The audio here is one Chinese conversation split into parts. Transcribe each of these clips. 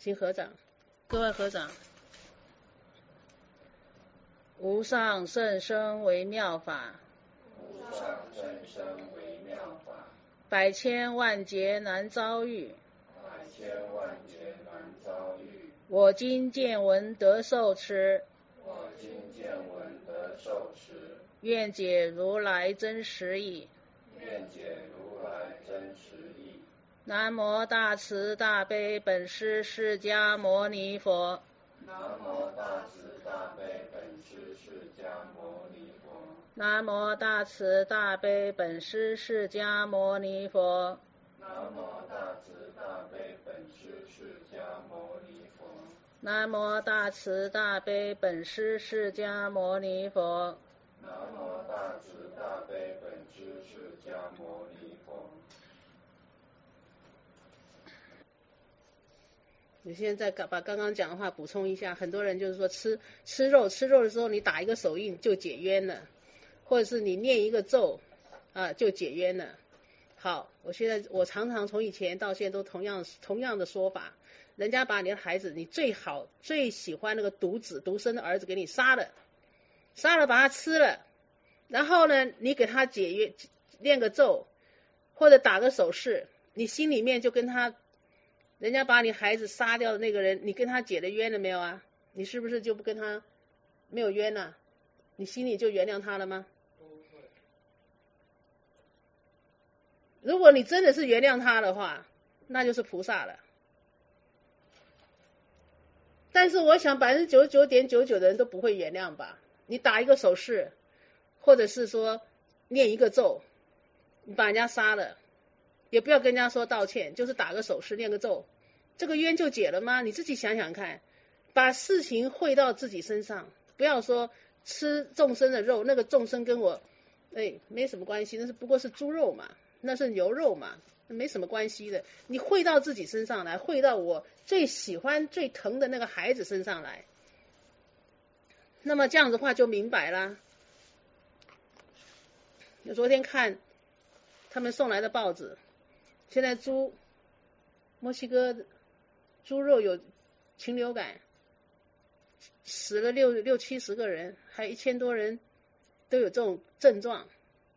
请合掌，各位合掌。无上甚深微妙法， 无上甚深微妙法， 百千万劫难遭遇， 百千万劫难遭遇。 我今见闻得受持， 我今见闻得受持， 愿解如来真实义。 愿解如来真实义。 南无大慈大悲本师释迦牟尼佛。 南无大慈大悲本师释迦牟尼佛。 南无大慈大悲本师释迦牟尼佛。 南无大慈大悲本师释迦牟尼佛。 南无大慈大悲本师释迦牟尼佛。 南无大慈大悲本师释迦牟尼佛。 你现在把刚刚讲的话补充一下，很多人就是说吃肉的时候，你打一个手印就解冤了，或者是你念一个咒就解冤了。好，我常常从以前到现在都同样的说法，人家把你的孩子，你最喜欢那个独生的儿子给你杀了把他吃了，然后呢你给他解冤，念个咒或者打个手势，你心里面就跟他，人家把你孩子杀掉的那个人，你跟他解了冤了没有啊？你是不是就不跟他没有冤了？你心里就原谅他了吗？如果你真的是原谅他的话，那就是菩萨了。但是我想99.99%的人都不会原谅吧？你打一个手势，或者是说念一个咒，你把人家杀了，也不要跟人家说道歉，就是打个手势念个咒，这个冤就解了吗？你自己想想看，把事情汇到自己身上，不要说吃众生的肉，那个众生跟我没什么关系，那不过是猪肉嘛，那是牛肉嘛，没什么关系的。你汇到自己身上来，汇到我最喜欢最疼的那个孩子身上来，那么这样子的话就明白啦。我昨天看他们送来的报纸，现在墨西哥猪肉有禽流感，死了60-70个人，还1000多人都有这种症状，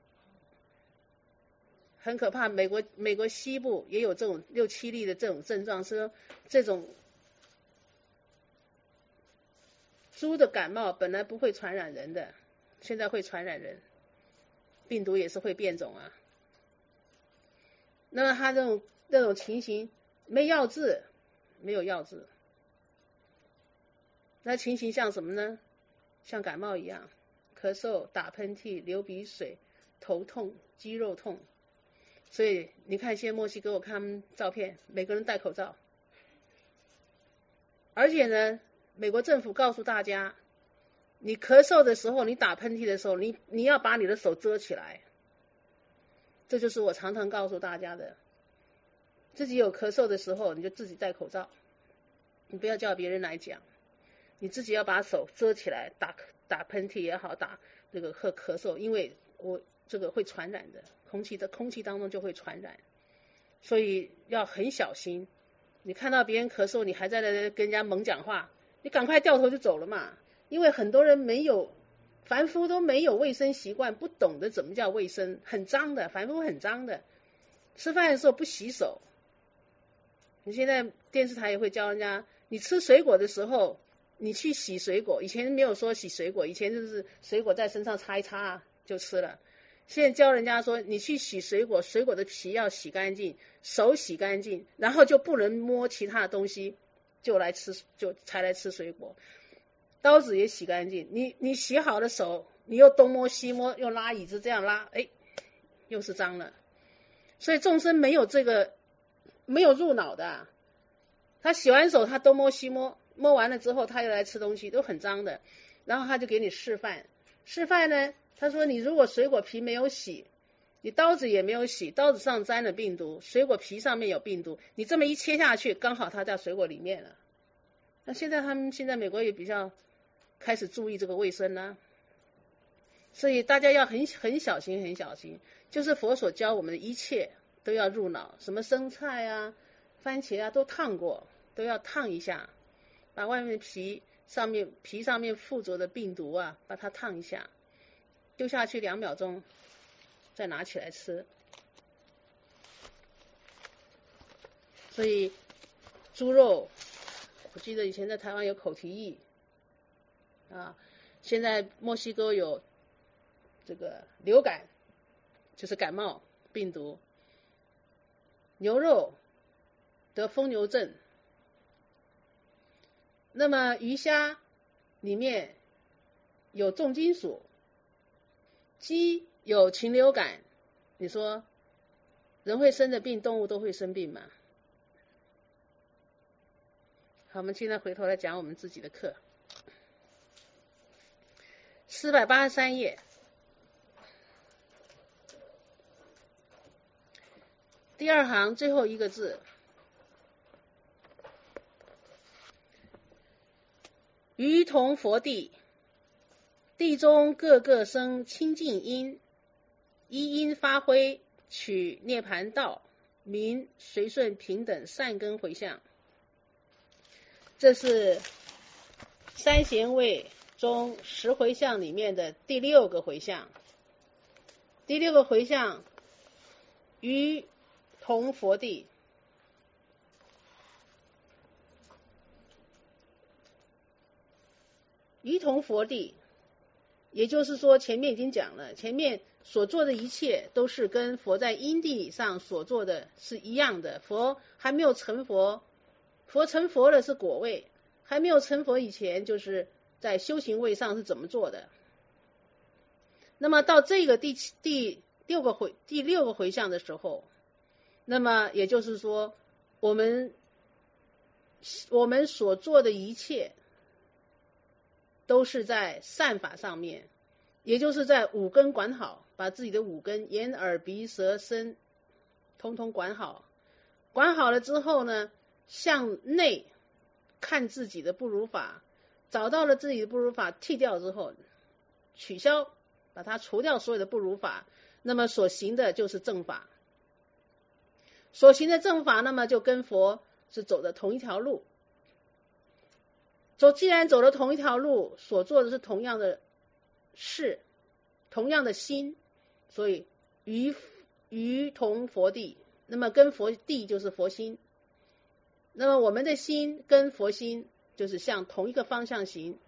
很可怕。美国西部也有这种6-7例的这种症状，说这种猪的感冒本来不会传染人的，现在会传染人，病毒也是会变种啊。那么他这种情形没有药治，那情形像什么呢？像感冒一样，咳嗽、打喷嚏、流鼻水、头痛、肌肉痛。所以你看现在墨西哥，我看他们照片，每个人戴口罩，而且呢美国政府告诉大家，你咳嗽的时候，你打喷嚏的时候，你要把你的手遮起来。这就是我常常告诉大家的，自己有咳嗽的时候你就自己戴口罩，你不要叫别人来讲，你自己要把手遮起来，打喷嚏也好，打这个咳嗽，因为我这个会传染的，空气当中就会传染，所以要很小心。你看到别人咳嗽，你还在那跟人家猛讲话，你赶快掉头就走了嘛。因为很多人凡夫都没有卫生习惯，不懂得怎么叫卫生，很脏的，凡夫很脏的，吃饭的时候不洗手。你现在电视台也会教人家，你吃水果的时候你去洗水果，以前没有说洗水果，以前就是水果在身上擦一擦就吃了。现在教人家说，你去洗水果，水果的皮要洗干净，手洗干净，然后就不能摸其他的东西，才来吃水果。刀子也洗干净，你洗好的手，你又东摸西摸，又拉椅子这样拉，又是脏了。所以众生没有入脑的他洗完手他东摸西摸，摸完了之后他又来吃东西，都很脏的。然后他就给你示范呢，他说你如果水果皮没有洗，你刀子也没有洗，刀子上沾了病毒，水果皮上面有病毒，你这么一切下去，刚好它在水果里面了。那现在美国也比较开始注意这个卫生啦，所以大家要很小心，就是佛所教我们的一切都要入脑，什么生菜啊、番茄啊都烫过， 都要烫一下，把外面皮上面附着的病毒啊，把它烫一下，丢下去2秒钟，再拿起来吃。所以猪肉，我记得以前在台湾有口蹄疫啊，现在墨西哥有这个流感，就是感冒病毒。牛肉得疯牛症，那么鱼虾里面有重金属，鸡有禽流感，你说人会生的病，动物都会生病吗？好，我们现在回头来讲我们自己的课。483页，第2行最后一个字，于同佛地，地中各个生清净因，依因发挥，取涅盘道，名随顺平等善根回向。这是三贤位中10回向里面的第6个回向。第6个回向，于同佛地。于同佛地，也就是说前面已经讲了，前面所做的一切都是跟佛在因地上所做的是一样的。佛还没有成佛，佛成佛了是果位，还没有成佛以前就是在修行位上是怎么做的。那么到这个第六个回向的时候，那么也就是说我们所做的一切都是在善法上面，也就是在5根管好，把自己的5根眼耳鼻舌身通通管好。管好了之后呢，向内看自己的不如法，找到了自己的不如法，剃掉之后取消，把它除掉所有的不如法，那么所行的就是正法。所行的正法，那么就跟佛是走的同一条路。既然走了同一条路，所做的是同样的事，同样的心，所以于同佛地，那么跟佛地就是佛心。那么我们的心跟佛心就是向同一个方向行。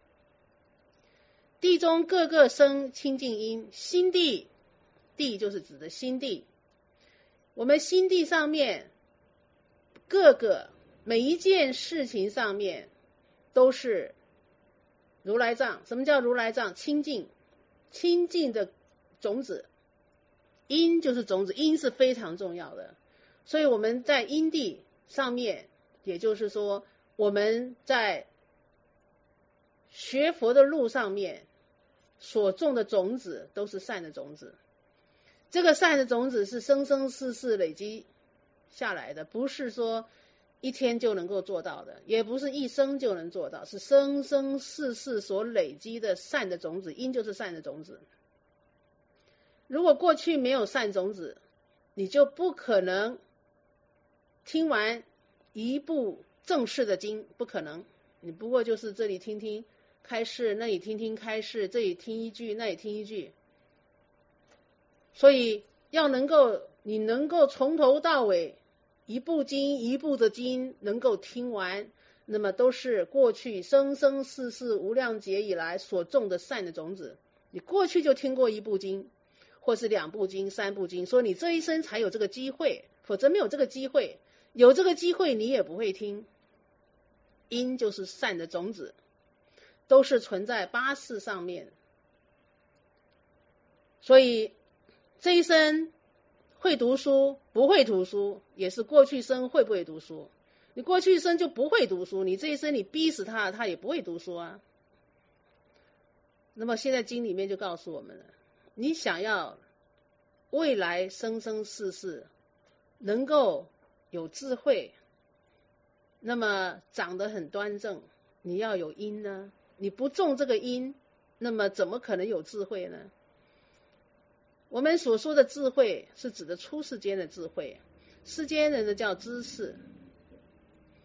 地中各个生清净因，心地，地就是指的心地。我们心地上面各个每一件事情上面都是如来藏。什么叫如来藏？清净，清净的种子。因就是种子，因是非常重要的。所以我们在因地上面，也就是说我们在学佛的路上面所种的种子都是善的种子。这个善的种子是生生世世累积下来的，不是说一天就能够做到的，也不是一生就能做到，是生生世世所累积的善的种子。因就是善的种子。如果过去没有善种子，你就不可能听完一部正式的经，不可能。你不过就是这里听听开示，那里听听开示，这里听一句，那里听一句。所以你能够从头到尾一部经一部的经能够听完，那么都是过去生生世世无量劫以来所种的善的种子。你过去就听过一部经，或是2部经、3部经，说你这一生才有这个机会，否则没有这个机会。有这个机会你也不会听。因就是善的种子，都是存在8识上面。所以这一生会读书不会读书，也是过去生会不会读书。你过去生就不会读书，你这一生你逼死他，他也不会读书啊。那么现在经里面就告诉我们了，你想要未来生生世世能够有智慧，那么长得很端正，你要有因呢。你不种这个因，那么怎么可能有智慧呢？我们所说的智慧是指的出世间的智慧，世间人的叫知识。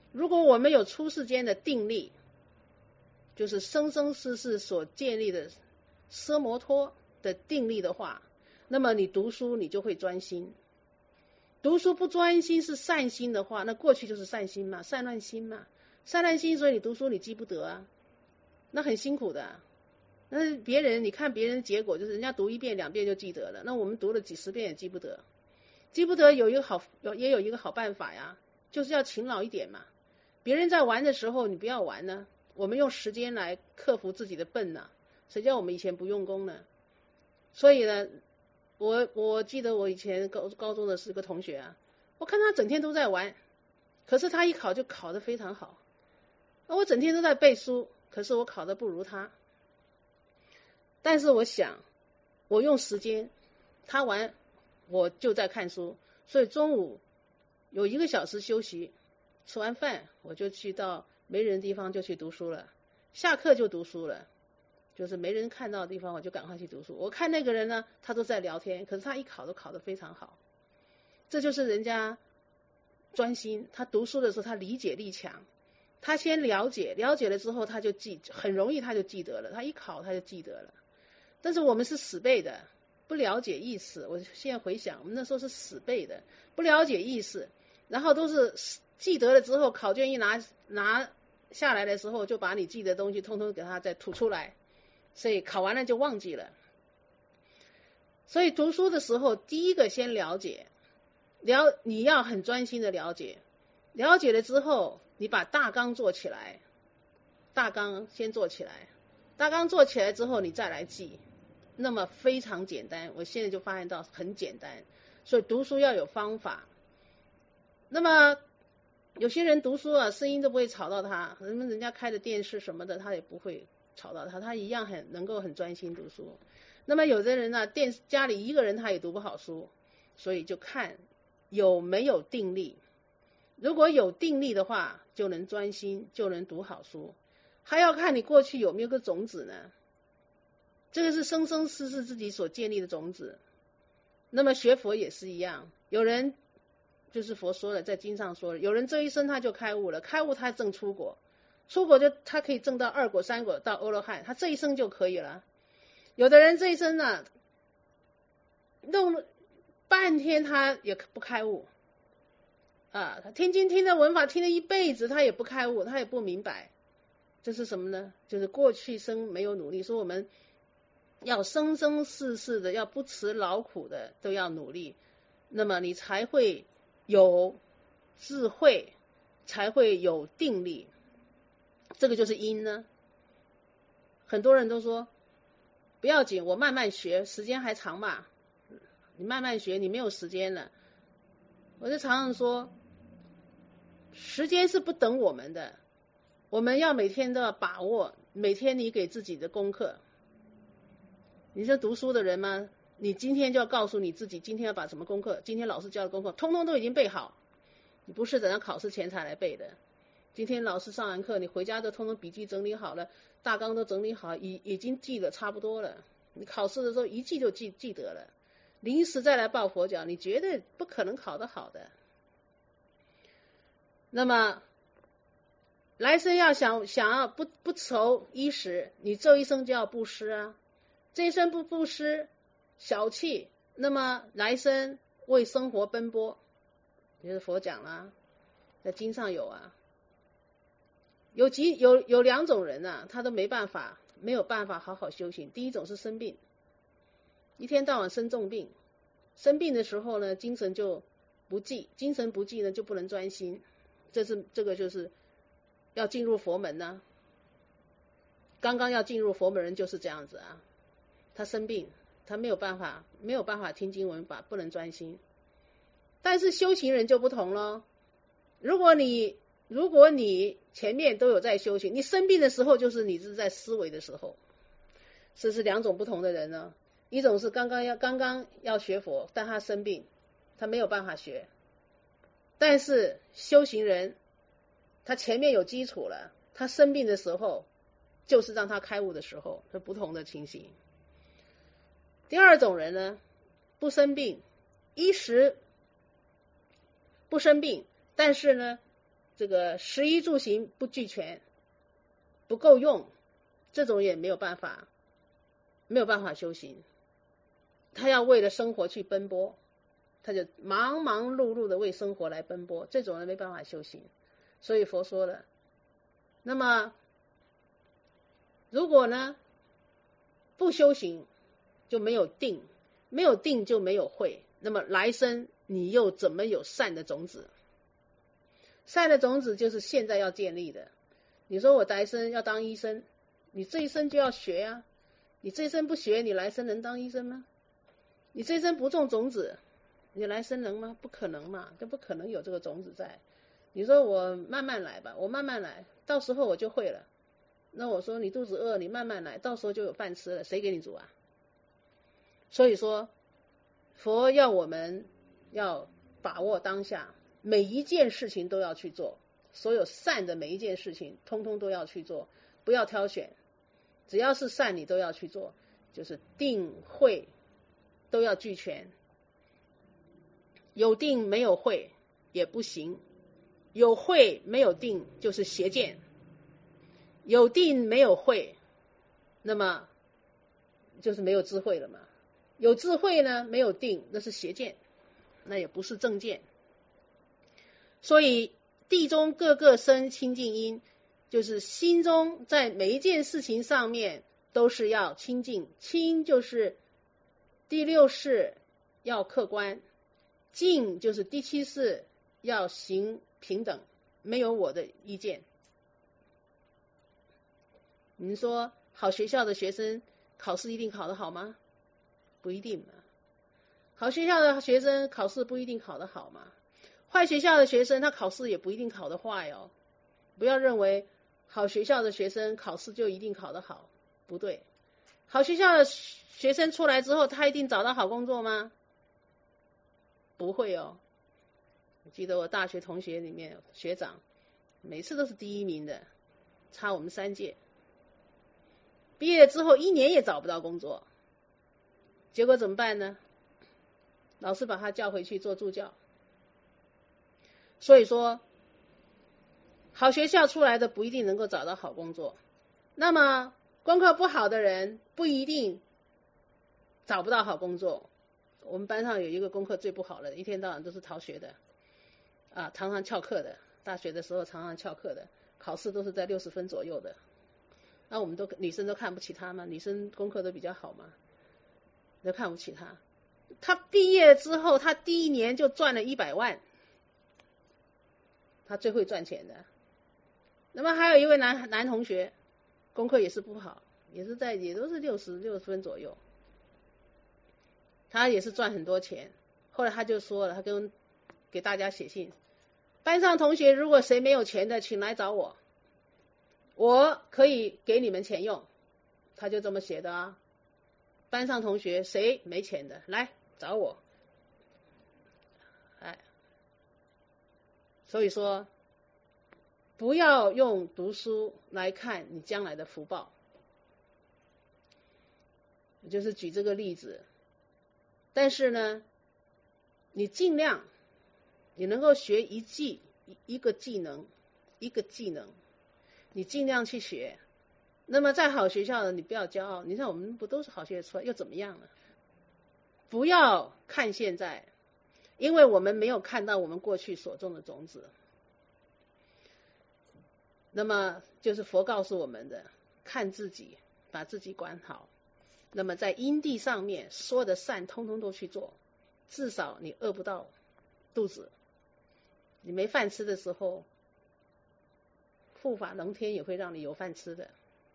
如果我们有出世间的定力，就是生生世世所建立的奢摩托的定力的话，那么你读书你就会专心。读书不专心是善心的话，那过去就是善心嘛，散乱心嘛，散乱心，所以你读书你记不得啊，那很辛苦的啊。那别人你看别人的结果就是人家读1遍2遍就记得了，那我们读了几10遍也记不得。记不得也有一个好办法呀，就是要勤劳一点嘛。别人在玩的时候你不要玩呢，我们用时间来克服自己的笨呢，谁叫我们以前不用功呢？所以呢，我记得我以前高中的是个同学啊，我看他整天都在玩，可是他一考就考得非常好。我整天都在背书，可是我考得不如他。但是我想，我用时间，他玩，我就在看书，所以中午有1个小时休息，吃完饭我就去到没人的地方就去读书了，下课就读书了，就是没人看到的地方我就赶快去读书。我看那个人呢，他都在聊天，可是他一考都考得非常好，这就是人家专心。他读书的时候他理解力强，他先了解了之后他就很容易他就记得了，他一考他就记得了。但是我们是死背的，不了解意思。我现在回想，我们那时候是死背的，不了解意思，然后都是记得了之后，考卷一拿下来的时候，就把你记的东西通通给它再吐出来，所以考完了就忘记了。所以读书的时候，第一个先了解，你要很专心的了解，了解了之后，你把大纲做起来，大纲先做起来，大纲做起来之后，你再来记。那么非常简单，我现在就发现到很简单，所以读书要有方法。那么有些人读书啊，声音都不会吵到他，人家开的电视什么的，他也不会吵到他，他一样能够很专心读书。那么有的人呢，家里1个人他也读不好书，所以就看有没有定力。如果有定力的话，就能专心，就能读好书。还要看你过去有没有个种子呢？这个是生生世世自己所建立的种子。那么学佛也是一样，有人就是佛说了，在经上说了，有人这一生他就开悟了，开悟他证出果，出果就他可以证到2果3果到阿罗汉，他这一生就可以了。有的人这一生呢，弄了半天他也不开悟啊，他听经听的文法听了一辈子，他也不开悟，他也不明白。这是什么呢？就是过去生没有努力，说我们要生生世世的，要不辞劳苦的都要努力，那么你才会有智慧，才会有定力。这个就是因呢。很多人都说不要紧，我慢慢学，时间还长嘛。你慢慢学，你没有时间了。我就常常说，时间是不等我们的，我们要每天都要把握，每天你给自己的功课。你是读书的人吗？你今天就要告诉你自己，今天要把什么功课，今天老师教的功课通通都已经背好，你不是等到考试前才来背的。今天老师上完课，你回家都通通笔记整理好了，大纲都整理好，已经记得差不多了，你考试的时候一记就记得了，临时再来抱佛脚，你绝对不可能考得好的。那么来生要想要不愁衣食，你这一生就要布施啊。这一生不布施，小气，那么来生为生活奔波，就是佛讲啦，在经上有啊。有2种人啊，他都没有办法好好修行。第一种是生病，一天到晚生重病，生病的时候呢，精神就不济，精神不济呢就不能专心。这个就是要进入佛门呢。刚刚要进入佛门人就是这样子啊。他生病，他没有办法听经闻法，不能专心。但是修行人就不同咯，如果你前面都有在修行，你生病的时候就是你是在思维的时候，这是2种不同的人呢。一种是刚刚要学佛，但他生病，他没有办法学。但是修行人他前面有基础了，他生病的时候就是让他开悟的时候，是不同的情形。第2种人呢，不生病，衣食不生病，但是呢这个食衣住行不俱全，不够用，这种也没有办法修行。他要为了生活去奔波，他就忙忙碌碌的为生活来奔波，这种人没办法修行。所以佛说了，那么如果呢不修行，就没有定，没有定就没有慧，那么来生你又怎么有善的种子？善的种子就是现在要建立的。你说我来生要当医生，你这一生就要学啊，你这一生不学，你来生能当医生吗？你这一生不种种子，你来生能吗？不可能嘛，就不可能有这个种子在。你说我慢慢来吧，我慢慢来，到时候我就会了。那我说你肚子饿，你慢慢来，到时候就有饭吃了，谁给你煮啊？所以说佛要我们要把握当下，每一件事情都要去做，所有善的每一件事情通通都要去做，不要挑选，只要是善你都要去做，就是定慧都要俱全。有定没有慧也不行，有慧没有定就是邪见，有定没有慧，那么就是没有智慧了嘛。有智慧呢没有定，那是邪见，那也不是正见。所以地中各个生清净因，就是心中在每一件事情上面都是要清净，清就是第六事要客观，净就是第七事要行平等，没有我的意见。你们说好学校的学生考试一定考得好吗？不一定嘛。好学校的学生考试不一定考得好嘛。坏学校的学生他考试也不一定考得坏哦。不要认为好学校的学生考试就一定考得好，不对。好学校的学生出来之后，他一定找到好工作吗？不会哦。我记得我大学同学里面学长每次都是第一名的，差我们3届。毕业之后1年也找不到工作，结果怎么办呢？老师把他叫回去做助教。所以说好学校出来的不一定能够找到好工作，那么功课不好的人不一定找不到好工作。我们班上有一个功课最不好的，一天到晚都是逃学的啊，常常翘课的，大学的时候常常翘课的，考试都是在60分左右的。那我们女生都看不起他吗？女生功课都比较好吗？都看不起他。他毕业之后，他第1年就赚了100万，他最会赚钱的。那么还有一位男同学，功课也是不好，也都是60分左右，他也是赚很多钱。后来他就说了，他给大家写信，班上同学如果谁没有钱的，请来找我，我可以给你们钱用。他就这么写的啊。班上同学谁没钱的，来找我。所以说不要用读书来看你将来的福报。我就是举这个例子。但是呢，你尽量你能够学一个技能，你尽量去学。那么在好学校的你不要骄傲，你看我们不都是好学校出来又怎么样呢？不要看现在，因为我们没有看到我们过去所种的种子。那么就是佛告诉我们的，看自己，把自己管好。那么在因地上面，所有的善通通都去做，至少你饿不到肚子。你没饭吃的时候，护法龙天也会让你有饭吃的。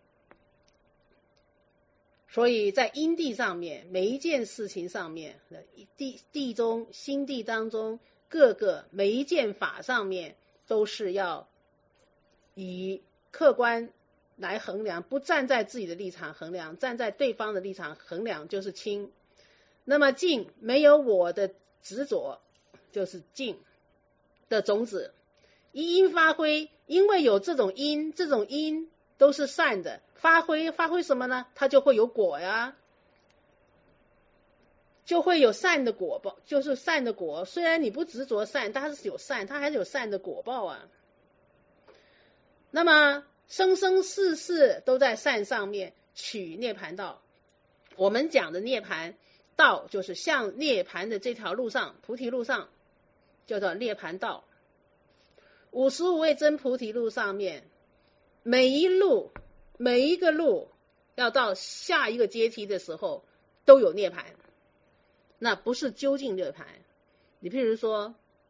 所以在因地上面，每一件事情上面，地中心地当中，各个每一件法上面都是要以客观来衡量，不站在自己的立场衡量，站在对方的立场衡量就是清。那么净没有我的执着，就是净的种子。一因发挥，因为有这种因都是善的，发挥什么呢？它就会有果呀，就会有善的果报，就是善的果。虽然你不执着善，但它是有善，它还是有善的果报啊。 那么生生世世都在善上面取涅盘道。我们讲的涅盘道就是向涅盘的这条路上，菩提路上叫做涅盘道。55位真菩提路上面，每一个路要到下一个阶梯的时候都有涅盘，那不是究竟涅盘。你譬如说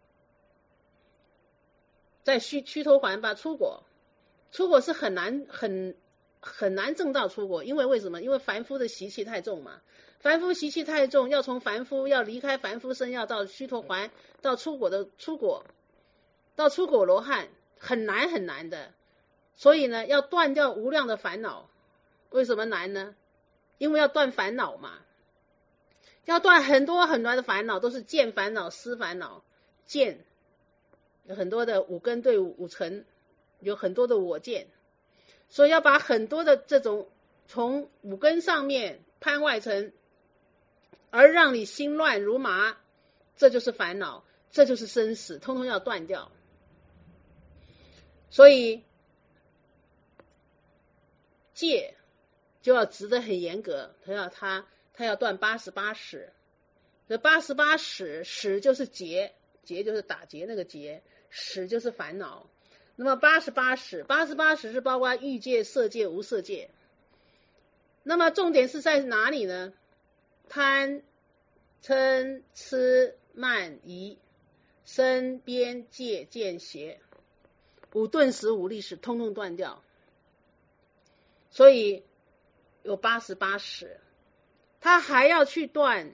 在须陀洹吧，出果是很难证到出果，因为为什么？因为凡夫的习气太重嘛，凡夫习气太重，要从凡夫要离开凡夫身，要到须陀洹，到出果到出果罗汉，很难的。所以呢，要断掉无量的烦恼。为什么难呢？因为要断烦恼嘛，要断很多的烦恼，都是见烦恼、思烦恼。见有很多的五根对五尘，有很多的我见，所以要把很多的这种从五根上面攀外尘，而让你心乱如麻，这就是烦恼，这就是生死，通通要断掉。所以戒就要执得很严格，他要断88使。这88使就是结就是打结那个结，使就是烦恼。那么88使是包括欲界、色界、无色界。那么重点是在哪里呢？贪、嗔、痴、慢、疑、身边、戒、见、邪，五顿时、五力使通通断掉。所以有88使，他还要去断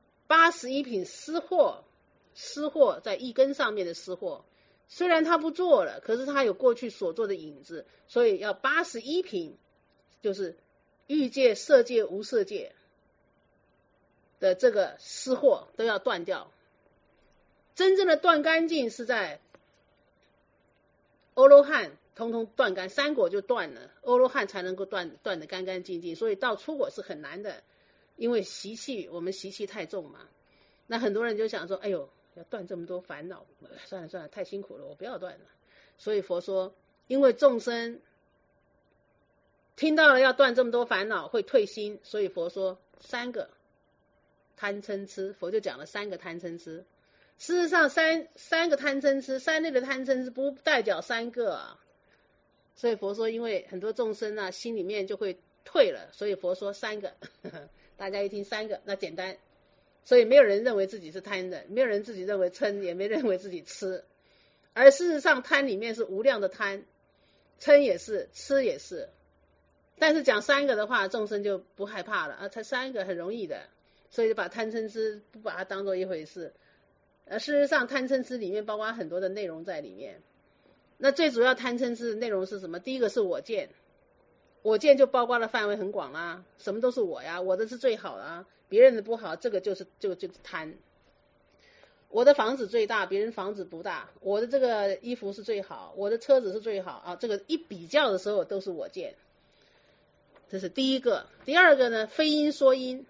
81品私货在一根上面的私货。虽然他不做了，可是他有过去所做的影子，所以要81品，就是欲界、色界、无色界的这个私货都要断掉。真正的断干净是在阿罗汉通通断干，三果就断了，阿罗汉才能够断得干干净净。所以到出果是很难的，因为我们习气太重嘛。那很多人就想说，哎呦，要断这么多烦恼，算了，太辛苦了，我不要断了。所以佛说，因为众生听到了要断这么多烦恼会退心，所以佛说3个贪嗔痴，佛就讲了3个贪嗔痴。事实上三个贪嗔痴，三类的贪嗔痴不代表3个啊。所以佛说，因为很多众生啊心里面就会退了，所以佛说3个。大家一听3个，那简单。所以没有人认为自己是贪的，没有人自己认为嗔，也没认为自己痴。而事实上贪里面是无量的贪，嗔也是，痴也是。但是讲3个的话，众生就不害怕了啊，才3个很容易的，所以就把贪嗔痴不把它当做一回事。事实上贪嗔痴里面包括很多的内容在里面。那最主要贪嗔痴的内容是什么？第一个是我见，我见就包括的范围很广啦，什么都是我呀，我的是最好啦，别人的不好，这个就是贪。我的房子最大，别人房子不大，我的这个衣服是最好，我的车子是最好啊，这个一比较的时候都是我见。这是第一个。第二个呢，非因说因，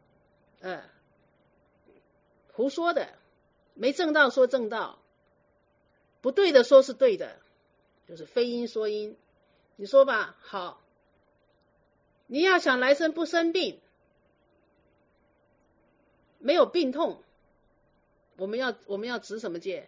胡说的，没正道说正道，不对的说是对的，就是非因说因。你说吧，好，你要想来生不生病，没有病痛，我们要执什么戒？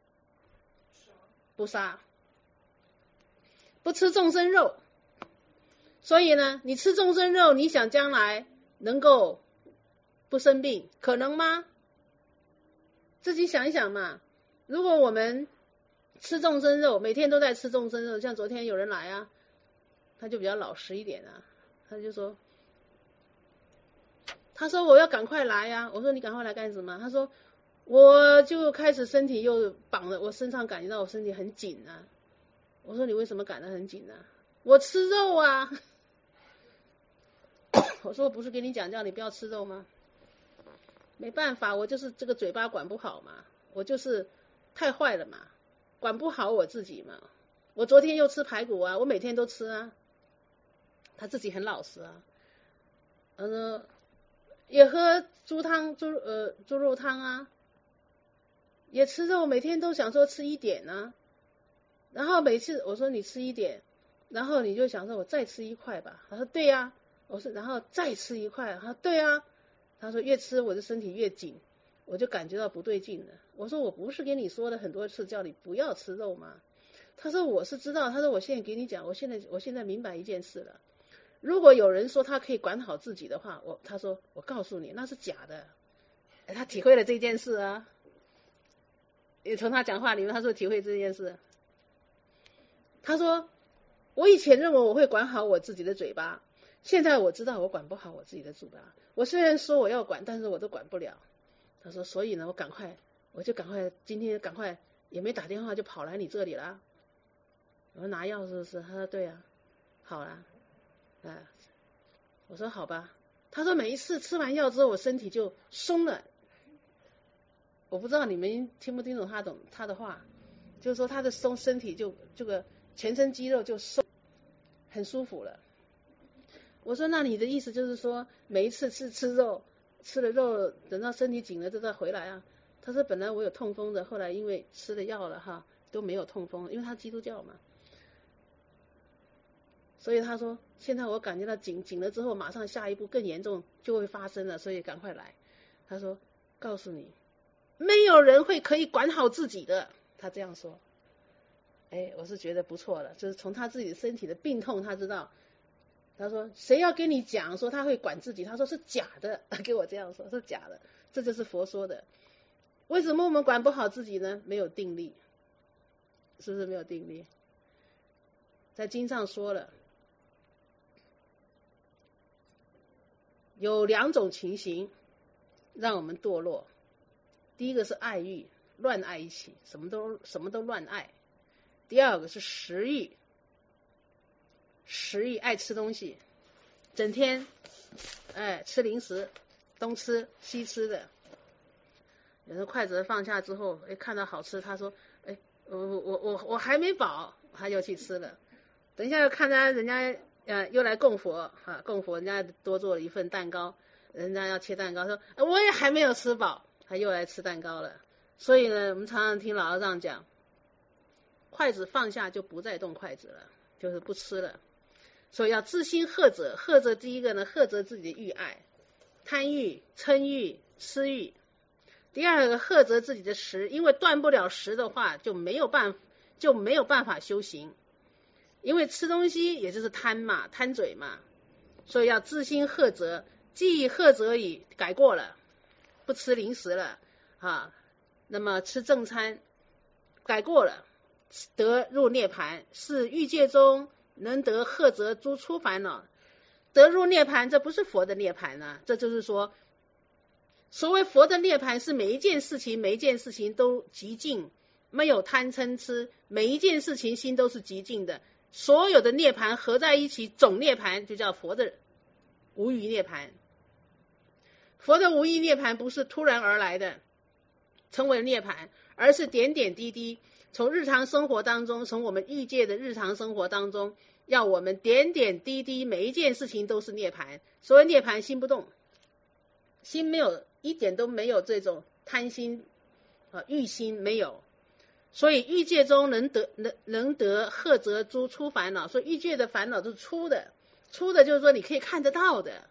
不杀，不吃众生肉。所以呢，你吃众生肉，你想将来能够不生病，可能吗？自己想一想嘛。如果我们吃众生肉，每天都在吃众生肉，像昨天有人来啊，他就比较老实一点啊，他说我要赶快来啊，我说你赶快来干什么？他说我就开始身体又绑了，我身上感觉到我身体很紧啊。我说你为什么感到很紧啊？我吃肉啊。我说不是跟你讲叫你不要吃肉吗？没办法，我就是这个嘴巴管不好嘛，我就是太坏了嘛，管不好我自己嘛。我昨天又吃排骨啊，我每天都吃啊。他自己很老实啊，也喝猪肉汤啊，也吃肉，每天都想说吃一点啊。 然后每次我说你吃一点，然后你就想说我再吃一块吧，他说对呀，我说然后再吃一块，他说对啊，他说越吃我的身体越紧，我就感觉到不对劲了。我说我不是跟你说了很多次叫你不要吃肉吗？他说我是知道，他说我现在给你讲，我现在明白一件事了。如果有人说他可以管好自己的话，他说我告诉你那是假的。他体会了这件事啊，也从他讲话里面他说体会这件事。他说我以前认为我会管好我自己的嘴巴，现在我知道我管不好我自己的嘴巴。我虽然说我要管，但是我都管不了。他说所以呢我就赶快今天赶快也没打电话就跑来你这里了。我说拿药是不是？他说对啊。好啦，我说好吧。他说每一次吃完药之后我身体就松了。我不知道你们听不听懂他的话，就是说他的身体就这个全身肌肉就松，很舒服了。我说那你的意思就是说每一次吃肉，吃了肉等到身体紧了就再回来啊？他说本来我有痛风的，后来因为吃了药了哈都没有痛风，因为他基督教嘛。所以他说现在我感觉到紧了之后马上下一步更严重就会发生了，所以赶快来。他说告诉你没有人会可以管好自己的，他这样说。我是觉得不错了，就是从他自己身体的病痛他知道。他说谁要跟你讲说他会管自己，他说是假的，给我这样说是假的，这就是佛说的。为什么我们管不好自己呢？没有定力，是不是没有定力？在经上说了有两种情形让我们堕落。第一个是爱欲，乱爱一起，什么都乱爱。第二个是食欲，爱吃东西，整天吃零食，东吃西吃的。有时候筷子放下之后看到好吃，他说我还没饱，他又去吃了。等一下又看到人家又来供佛供佛，人家多做了一份蛋糕，人家要切蛋糕，说我也还没有吃饱，他又来吃蛋糕了。所以呢我们常常听老和尚讲，筷子放下就不再动筷子了，就是不吃了。所以要自心呵责，呵责第一个呢，呵责自己的欲爱，贪欲、嗔欲、痴欲。第二个呵责自己的食，因为断不了食的话就没有办法修行。因为吃东西也就是贪嘛，贪嘴嘛，所以要自心呵责，既呵责已改过了，不吃零食了那么吃正餐改过了，得入涅盘，是欲界中能得呵责诸出烦恼。得入涅盘这不是佛的涅盘啊，这就是说所谓佛的涅盘是每一件事情都极尽，没有贪嗔痴，每一件事情心都是极尽的，所有的涅盘合在一起，总涅盘就叫佛的无余涅盘。佛的无余涅盘不是突然而来的成为涅盘，而是点点滴滴，从日常生活当中，从我们欲界的日常生活当中，要我们点点滴滴每一件事情都是涅盘。所谓涅盘，心不动，心没有一点都没有这种贪心欲心没有。所以欲界中能得呵责诸出烦恼，所以欲界的烦恼是出的就是说你可以看得到的。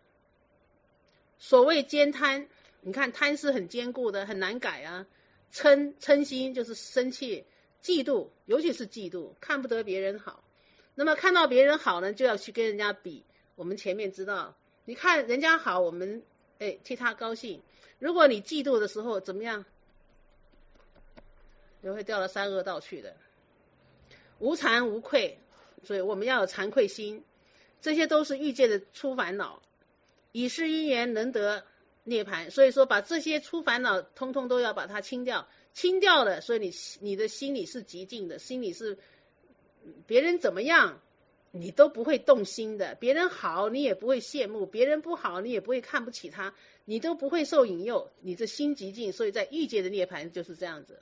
所谓坚贪，你看贪是很坚固的，很难改啊。嗔心就是生气，嫉妒尤其是嫉妒，看不得别人好。那么看到别人好呢，就要去跟人家比。我们前面知道，你看人家好，我们替他高兴。如果你嫉妒的时候怎么样？就会掉到三恶道去的。无惭无愧，所以我们要有惭愧心，这些都是欲界的出烦恼。以是因缘能得涅盘，所以说把这些出烦恼通通都要把它清掉了，所以你的心里是极静的，心里是别人怎么样你都不会动心的，别人好你也不会羡慕，别人不好你也不会看不起他，你都不会受引诱，你的心极静。所以在欲界的涅盘就是这样子。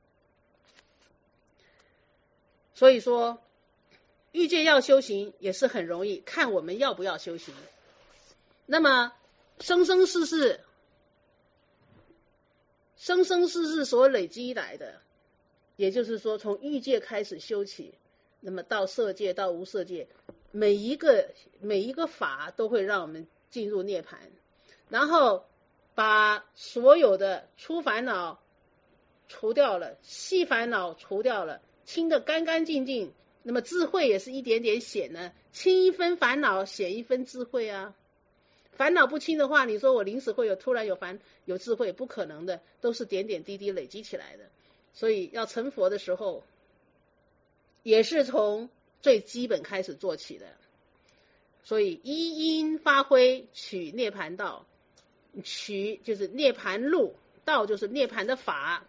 所以说欲界要修行也是很容易，看我们要不要修行。那么生生世世所累积来的， 也就是说从欲界开始修起，那么到色界到无色界，每一个法都会让我们进入涅槃，然后把所有的粗烦恼除掉了，细烦恼除掉了，清得干干净净，那么智慧也是一点点显呢，清一分烦恼显一分智慧啊。烦恼不清的话，你说我临时会突然有智慧，不可能的，都是点点滴滴累积起来的。所以要成佛的时候，也是从最基本开始做起的。所以依因发挥取涅槃道，取就是涅槃路，道就是涅槃的法，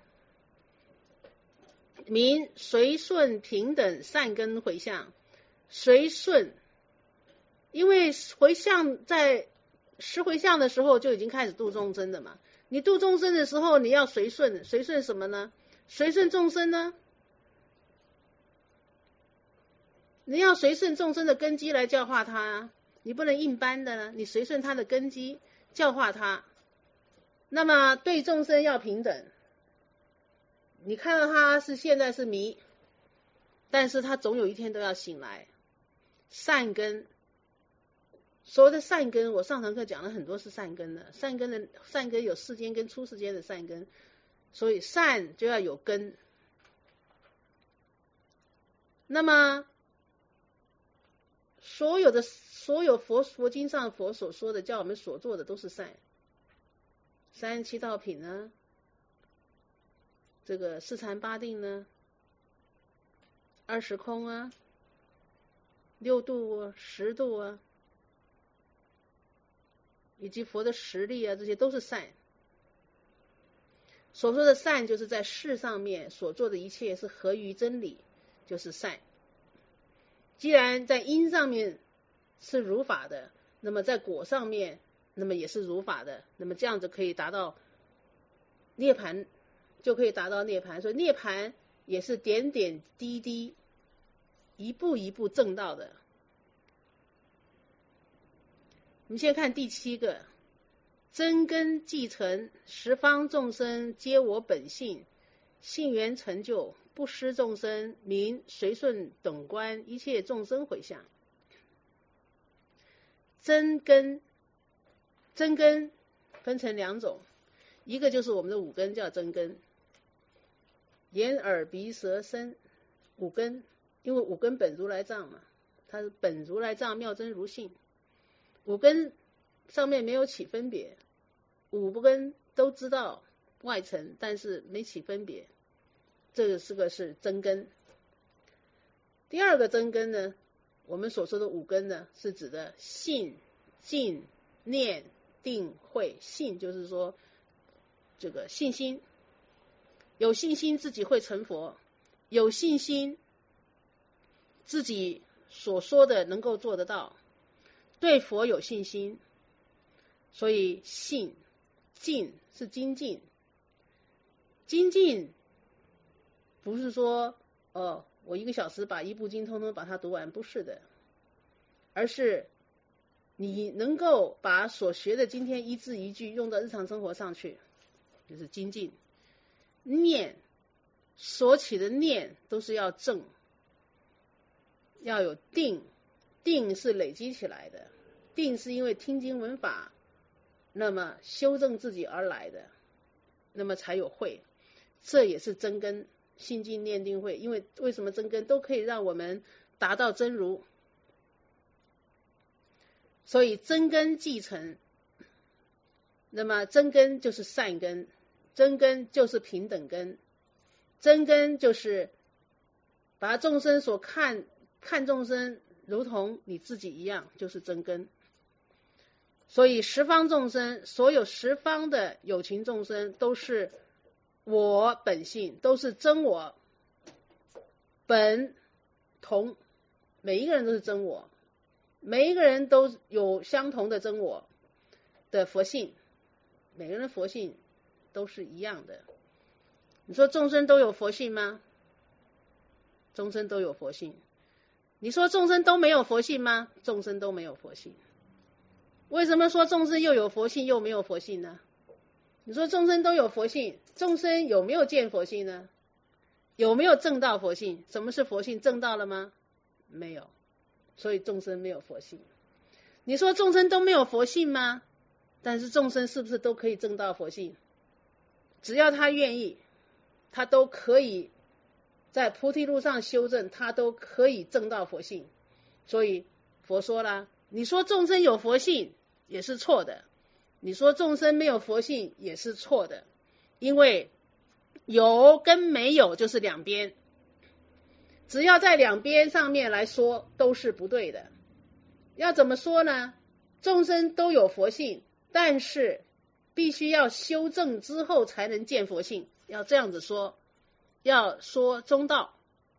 名随顺平等善根回向。随顺，因为回向在十回向的时候就已经开始度众生的嘛，你度众生的时候你要随顺，随顺什么呢？随顺众生呢？你要随顺众生的根基来教化他啊，你不能硬搬的呢，你随顺他的根基教化他。那么对众生要平等，你看到他现在是迷，但是他总有一天都要醒来。善根，所谓的善根，我上堂课讲了很多是善根的，善根有世间跟出世间的善根，所以善就要有根。那么所有佛经上佛所说的叫我们所做的都是善，37道品呢，这个四禅八定呢，20空啊，6度啊，10度啊，以及佛的实力啊，这些都是善。所说的善就是在事上面所做的一切是合于真理，就是善。既然在因上面是如法的，那么在果上面那么也是如法的，那么这样子可以达到涅槃，就可以达到涅槃。所以涅槃也是点点滴滴一步一步证到的。我们先看第7个，真根继承，十方众生皆我本性，性缘成就，不失众生，名随顺等观，一切众生回向。真根分成2种，一个就是我们的5根叫真根，眼耳鼻舌身5根，因为5根本如来藏嘛，它是本如来藏妙真如性，5根上面没有起分别，5根都知道外层，但是没起分别，这个是真根。第2个真根呢，我们所说的5根呢，是指的信、静、念、定、慧。信就是说这个信心，有信心自己会成佛，有信心自己所说的能够做得到，对佛有信心，所以信。静是精进，精进不是说我1个小时把1部经通通把它读完，不是的，而是你能够把所学的今天一字一句用到日常生活上去，就是精进。念，所起的念都是要正，要有定，定是累积起来的，定是因为听经闻法那么修正自己而来的，那么才有慧，这也是真根，心静念定慧。因为为什么真根都可以让我们达到真如，所以真根继承，那么真根就是善根，真根就是平等根，真根就是把众生所看众生如同你自己一样，就是真根。所以十方众生，所有十方的有情众生都是我本性，都是真我本同，每一个人都是真我，每一个人都有相同的真我的佛性，每个人的佛性都是一样的。你说众生都有佛性吗？众生都有佛性。你说众生都没有佛性吗？众生都没有佛性。为什么说众生又有佛性又没有佛性呢？你说众生都有佛性，众生有没有见佛性呢？ 有没有证到佛性？什么是佛性？证到了吗？没有，所以众生没有佛性。你说众生都没有佛性吗？但是众生是不是都可以证到佛性？只要他愿意，他都可以在菩提路上修正，他都可以证到佛性。所以佛说啦，你说众生有佛性也是错的，你说众生没有佛性也是错的，因为有跟没有就是两边，只要在两边上面来说都是不对的。要怎么说呢？众生都有佛性，但是必须要修正之后才能见佛性，要这样子说，要说中道。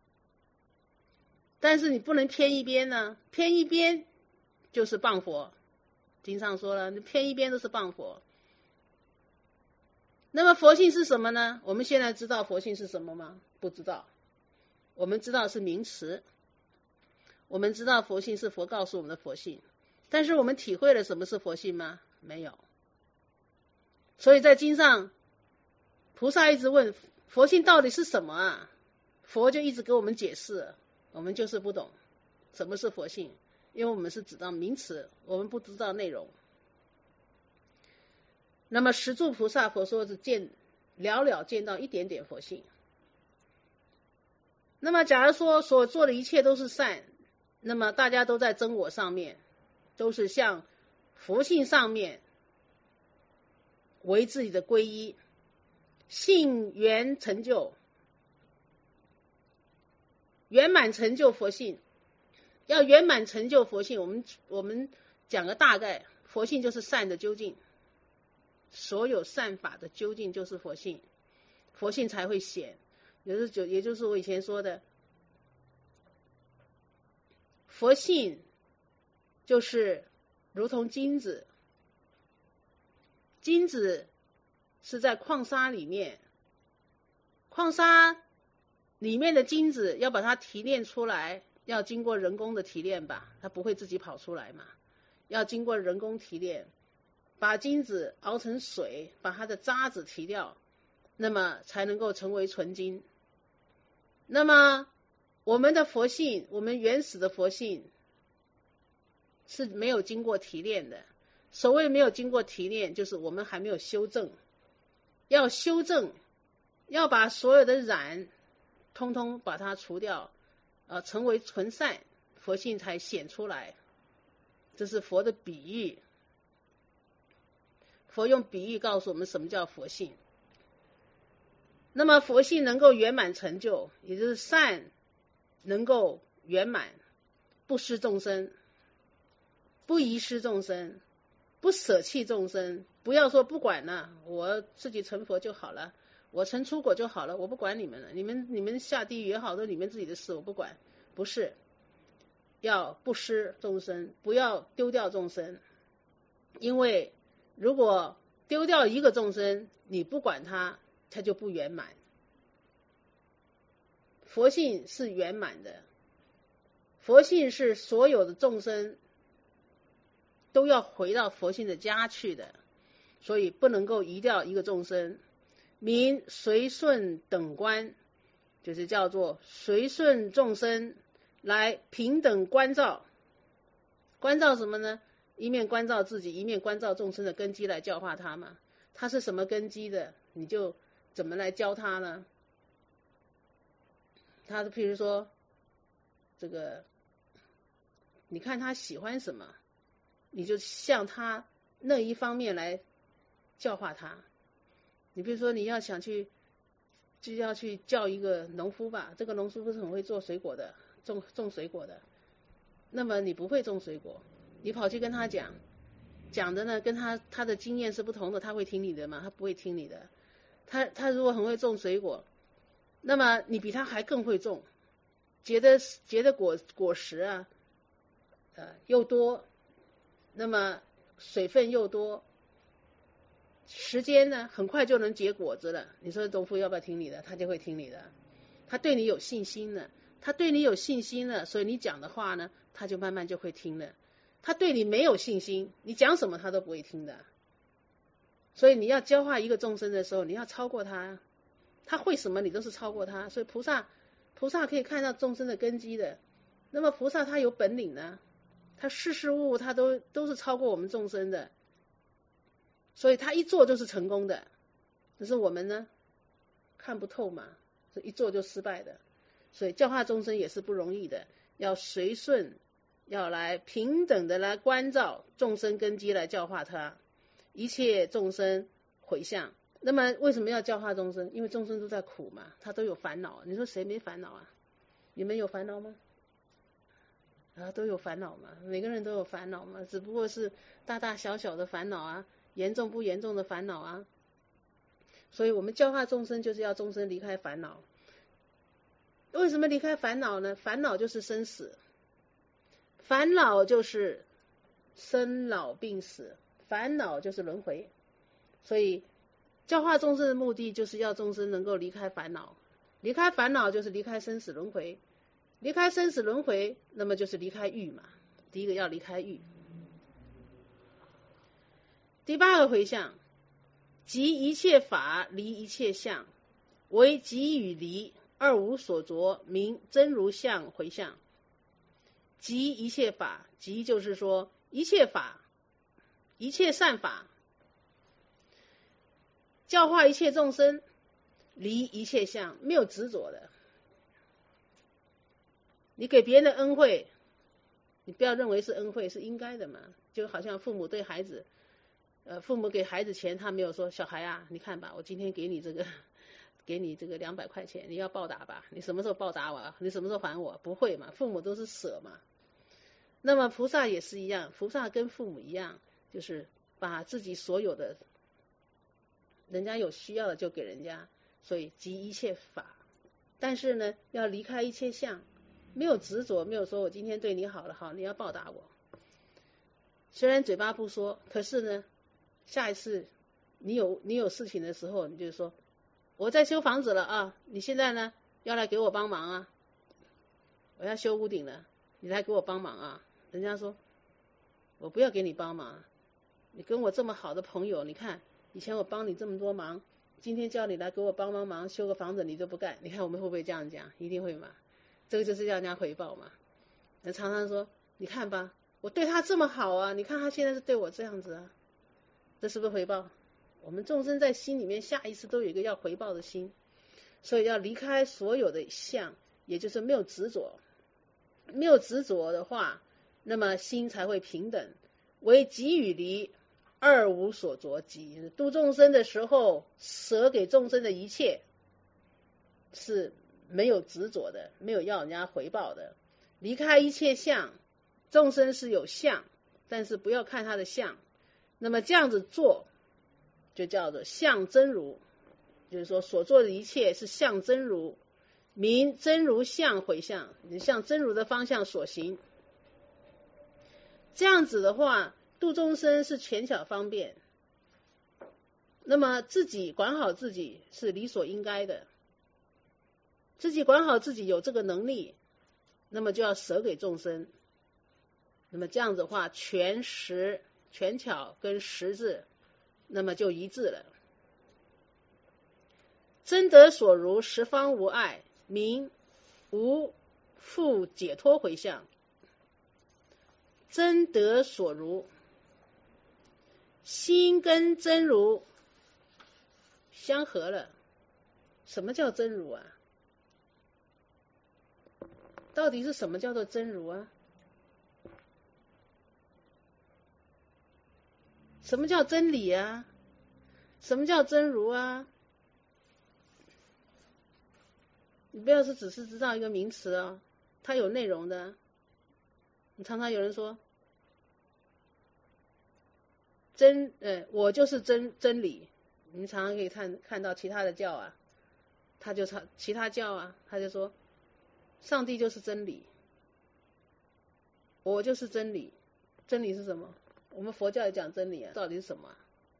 但是你不能偏一边呢，偏一边就是谤佛。经上说了，你偏一边都是谤佛。那么佛性是什么呢？我们现在知道佛性是什么吗？不知道。我们知道是名词，我们知道佛性是佛告诉我们的佛性，但是我们体会了什么是佛性吗？没有。所以在经上，菩萨一直问佛性到底是什么啊？佛就一直给我们解释，我们就是不懂什么是佛性，因为我们是知道名词，我们不知道内容。那么十住菩萨佛说是寥寥见到一点点佛性。那么假如说所做的一切都是善，那么大家都在真我上面，都是向佛性上面为自己的皈依，信圆成就，圆满成就佛性。要圆满成就佛性，我们讲个大概，佛性就是善的究竟，所有善法的究竟就是佛性，佛性才会显。也就是我以前说的，佛性就是如同金子，金子是在矿砂里面，矿砂里面的金子要把它提炼出来，要经过人工的提炼吧，它不会自己跑出来嘛，要经过人工提炼，把金子熬成水，把它的渣子提掉，那么才能够成为纯金。那么我们的佛性，我们原始的佛性是没有经过提炼的。所谓没有经过提炼，就是我们还没有修正。要修正，要把所有的染通通把它除掉，成为纯善，佛性才显出来。这是佛的比喻，佛用比喻告诉我们什么叫佛性。那么佛性能够圆满成就，也就是善能够圆满，不失众生，不遗失众生，不舍弃众生。不要说不管了，我自己成佛就好了，我成出果就好了，我不管你们了，你们下地狱也好，都你们自己的事，我不管。不是，要不失众生，不要丢掉众生。因为如果丢掉一个众生，你不管他，它就不圆满。佛性是圆满的，佛性是所有的众生都要回到佛性的家去的，所以不能够移掉一个众生。名随顺等观，就是叫做随顺众生来平等关照。关照什么呢？一面关照自己，一面关照众生的根基来教化他嘛。他是什么根基的，你就怎么来教他呢？他譬如说这个，你看他喜欢什么，你就向他那一方面来教化他。你比如说你要想去，就要去教一个农夫吧，这个农夫不是很会做水果的，种水果的，那么你不会种水果，你跑去跟他讲的呢，跟他的经验是不同的，他会听你的吗？他不会听你的。他如果很会种水果，那么你比他还更会种，结的果实啊，又多，那么水分又多，时间呢很快就能结果子了。你说农夫要不要听你的？他就会听你的，他对你有信心了，他对你有信心了，所以你讲的话呢，他就慢慢就会听了。他对你没有信心，你讲什么他都不会听的。所以你要教化一个众生的时候，你要超过他， 他会什么你都是超过他，所以菩萨可以看到众生的根基的。那么菩萨他有本领呢，他事事物他都是超过我们众生的，所以他一做就是成功的。只是我们呢看不透嘛，所以一做就失败的。所以教化众生也是不容易的，要随顺，要来平等的来关照众生根基来教化他，一切众生回向。那么为什么要教化众生？因为众生都在苦嘛，他都有烦恼。你说谁没烦恼啊？你们有烦恼吗？都有烦恼嘛，每个人都有烦恼嘛，只不过是大大小小的烦恼啊，严重不严重的烦恼啊。所以我们教化众生就是要众生离开烦恼。为什么离开烦恼呢？烦恼就是生死，烦恼就是生老病死，烦恼就是轮回。所以教化众生的目的就是要众生能够离开烦恼，离开烦恼就是离开生死轮回，离开生死轮回，那么就是离开欲嘛。第一个要离开欲。第8个回向，即一切法离一切相，为即与离二无所着，名真如相回向。即一切法，即就是说一切法，一切善法，教化一切众生，离一切相，没有执着的。你给别人的恩惠，你不要认为是恩惠，是应该的嘛。就好像父母对孩子，父母给孩子钱，他没有说小孩啊，你看吧，我今天给你这个200块钱，你要报答吧？你什么时候报答我？你什么时候还我？不会嘛，父母都是舍嘛。那么菩萨也是一样，菩萨跟父母一样，就是把自己所有的，人家有需要的就给人家，所以集一切法。但是呢，要离开一切相，没有执着，没有说我今天对你好了，好，你要报答我。虽然嘴巴不说，可是呢，下一次你有事情的时候，你就说我在修房子了啊，你现在呢要来给我帮忙啊，我要修屋顶了，你来给我帮忙啊。人家说我不要给你帮忙，你跟我这么好的朋友，你看以前我帮你这么多忙，今天叫你来给我帮忙修个房子你都不干，你看我们会不会这样讲？一定会嘛，这个就是要人家回报嘛。人常常说你看吧，我对他这么好啊，你看他现在是对我这样子啊，这是不是回报？我们众生在心里面下意识都有一个要回报的心，所以要离开所有的相，也就是没有执着。没有执着的话，那么心才会平等。为即与离二无所着，即度众生的时候，舍给众生的一切是没有执着的，没有要人家回报的。离开一切相，众生是有相，但是不要看他的相。那么这样子做就叫做相真如，就是说所做的一切是相真如，名真如相回向，你向真如的方向所行。这样子的话，度众生是权巧方便，那么自己管好自己是理所应该的，自己管好自己有这个能力，那么就要舍给众生。那么这样子的话，权实权巧跟实字那么就一致了。真得所如，十方无碍，名无复解脱回向。真得所如，心跟真如相合了。什么叫真如啊？到底是什么叫做真如啊？什么叫真理啊？什么叫真如啊？你不要是只是知道一个名词啊，它有内容的。你常常有人说我就是真理，你常常可以看到其他的教啊，其他教啊，他就说上帝就是真理，我就是真理。真理是什么？我们佛教也讲真理啊，到底是什么啊？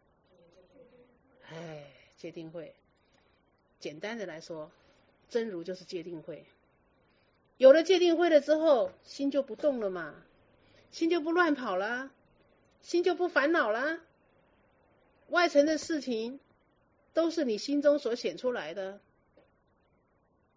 戒定慧。简单的来说，真如就是戒定慧。有了戒定慧了之后，心就不动了嘛，心就不乱跑了，心就不烦恼了。外层的事情都是你心中所显出来的，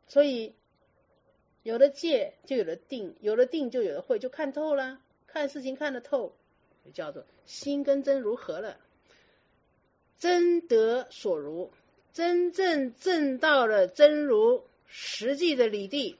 所以有了戒就有了定，有了定就有了慧，就看透了，看事情看得透，就叫做心跟真如合了，真得所如，真正证到了真如实际的理地，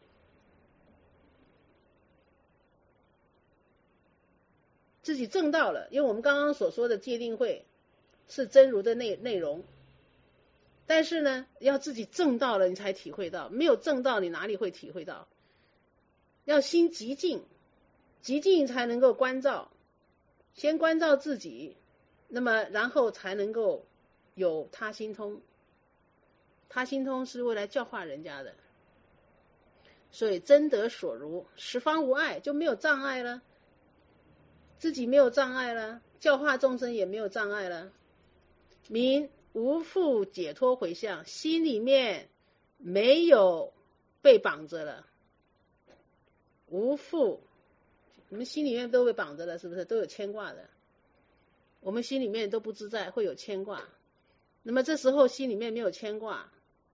自己证到了。因为我们刚刚所说的戒定慧是真如的内容，但是呢要自己证到了你才体会到，没有证到你哪里会体会到？要心极静，极静才能够关照，先关照自己，那么然后才能够有他心通。他心通是为来教化人家的，所以真得所如，十方无碍，就没有障碍了，自己没有障碍了，教化众生也没有障碍了，名无复解脱回向，心里面没有被绑着了，无复，我们心里面都被绑着了，是不是都有牵挂的？我们心里面都不自在，会有牵挂。那么这时候心里面没有牵挂，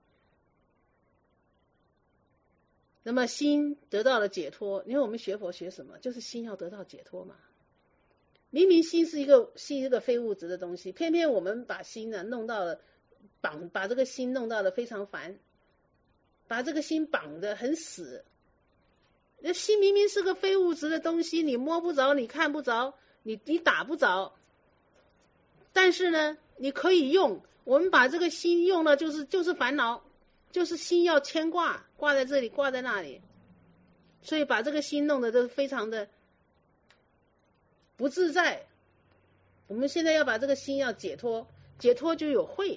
那么心得到了解脱。因为我们学佛学什么？就是心要得到解脱嘛。明明心是一个非物质的东西，偏偏我们把心呢弄到了把这个心弄到了非常烦，把这个心绑得很死。那心明明是个非物质的东西，你摸不着，你看不着，你打不着，但是呢你可以用。我们把这个心用了就是烦恼，就是心要牵挂，挂在这里挂在那里，所以把这个心弄得都非常的不自在。我们现在要把这个心要解脱，解脱就有慧，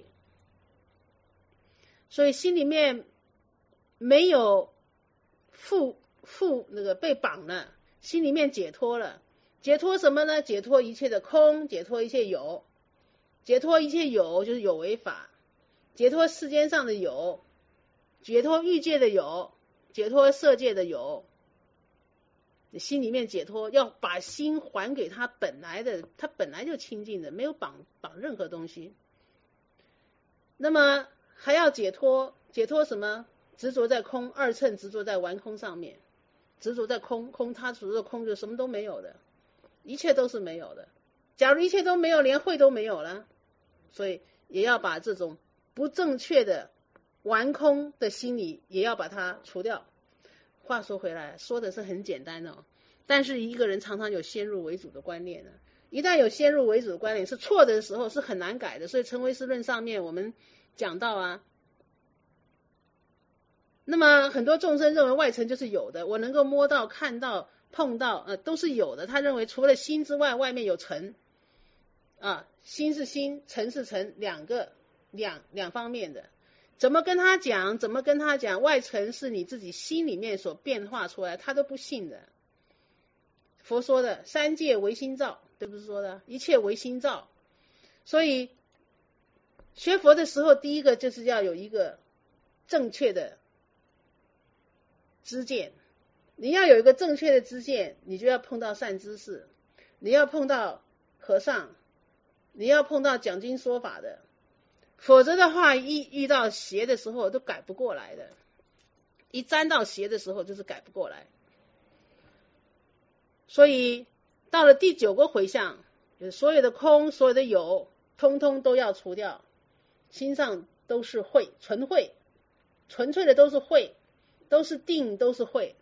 所以心里面没有那个被绑了，心里面解脱了。解脱什么呢？解脱一切的空，解脱一切有，解脱一切有就是有为法，解脱世间上的有，解脱欲界的有，解脱色界的有。心里面解脱，要把心还给他本来的，他本来就清净的，没有绑任何东西。那么还要解脱，解脱什么？执着在空，二乘执着在玩空上面，执着在空，他执着空就什么都没有的，一切都是没有的。假如一切都没有，连慧都没有了，所以也要把这种不正确的玩空的心理也要把它除掉。话说回来，说的是很简单哦，但是一个人常常有先入为主的观念呢。一旦有先入为主的观念是错的时候，是很难改的。所以成唯识论上面我们讲到啊，那么很多众生认为外层就是有的，我能够摸到、看到、碰到，都是有的。他认为除了心之外，外面有尘啊，心是心，尘是尘，两方面的。怎么跟他讲？外层是你自己心里面所变化出来，他都不信的。佛说的三界唯心造，对不是说的？一切唯心造。所以学佛的时候，第一个就是要有一个正确的知见。你要有一个正确的知见，你就要碰到善知识，你要碰到和尚，你要碰到讲经说法的。否则的话，遇到邪的时候都改不过来的，一沾到邪的时候就是改不过来。所以到了第9个回向，就是所有的空，所有的有，通通都要除掉，心上都是慧，纯慧，纯粹的都是慧，都是定，都是慧。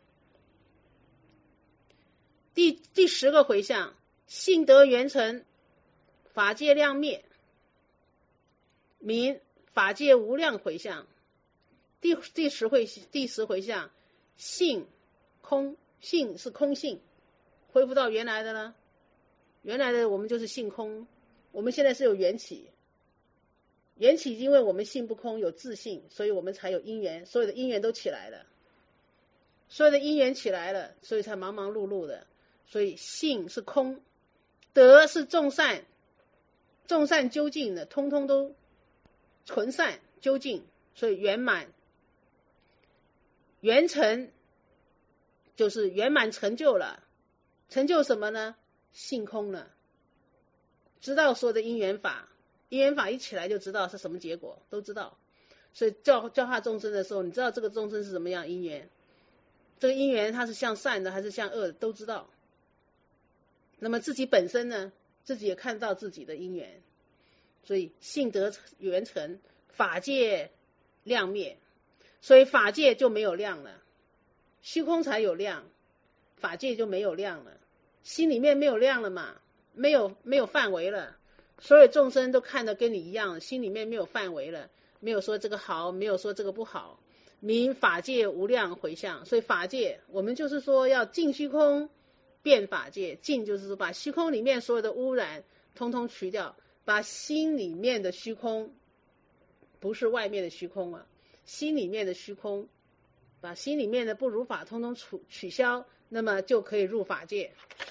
第10个回向，性德圆成，法界亮灭，名法界无量回向。第10回向，性空，性是空性，恢复到原来的了。原来的我们就是性空，我们现在是有缘起，缘起因为我们性不空，有自性，所以我们才有因缘，所有的因缘都起来了，所有的因缘起来了，所以才忙忙碌碌的。所以性是空，德是众善，众善究竟的，通通都纯善究竟，所以圆满。圆成就是圆满成就了，成就什么呢？性空了，知道所有的因缘法，因缘法一起来就知道是什么结果，都知道。 所以教化众生的时候，你知道这个众生是什么样因缘，这个因缘它是向善的还是向恶的都知道。那么自己本身呢，自己也看到自己的因缘，所以性得圆成，法界亮灭，所以法界就没有亮了，虚空才有亮，法界就没有亮了，心里面没有亮了嘛，没有范围了，所有众生都看得跟你一样，心里面没有范围了，没有说这个好，没有说这个不好，名法界无量回向。所以法界我们就是说要净虚空变法界，净就是说把虚空里面所有的污染通通除掉，把心里面的虚空，不是外面的虚空啊，心里面的虚空，把心里面的不如法通通取消，那么就可以入法界。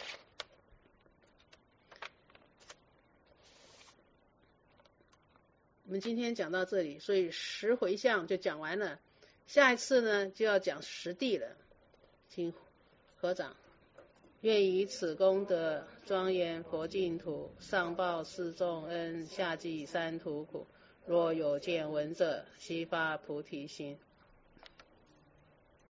我们今天讲到这里，所以10回向就讲完了，下一次呢就要讲10地了，请合掌。愿以此功德庄严佛净土，上报四重恩，下济三途苦。若有见闻者，悉发菩提心。